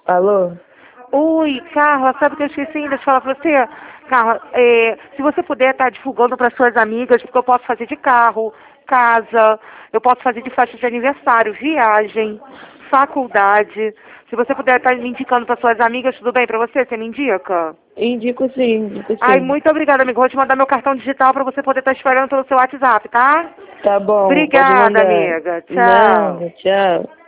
Alô? Oi, Carla, sabe o que eu esqueci ainda de falar pra você? Carla, se você puder estar divulgando para suas amigas, porque eu posso fazer de carro, casa, eu posso fazer de festa de aniversário, viagem, faculdade. Se você puder estar me indicando para suas amigas, tudo bem para você? Você me indica? Indico sim, indico Ai, sim. muito obrigada, amigo. Vou te mandar meu cartão digital para você poder estar esperando pelo seu WhatsApp, tá? Tá bom, pode Obrigada, mandar. amiga. Tchau. Nada, tchau.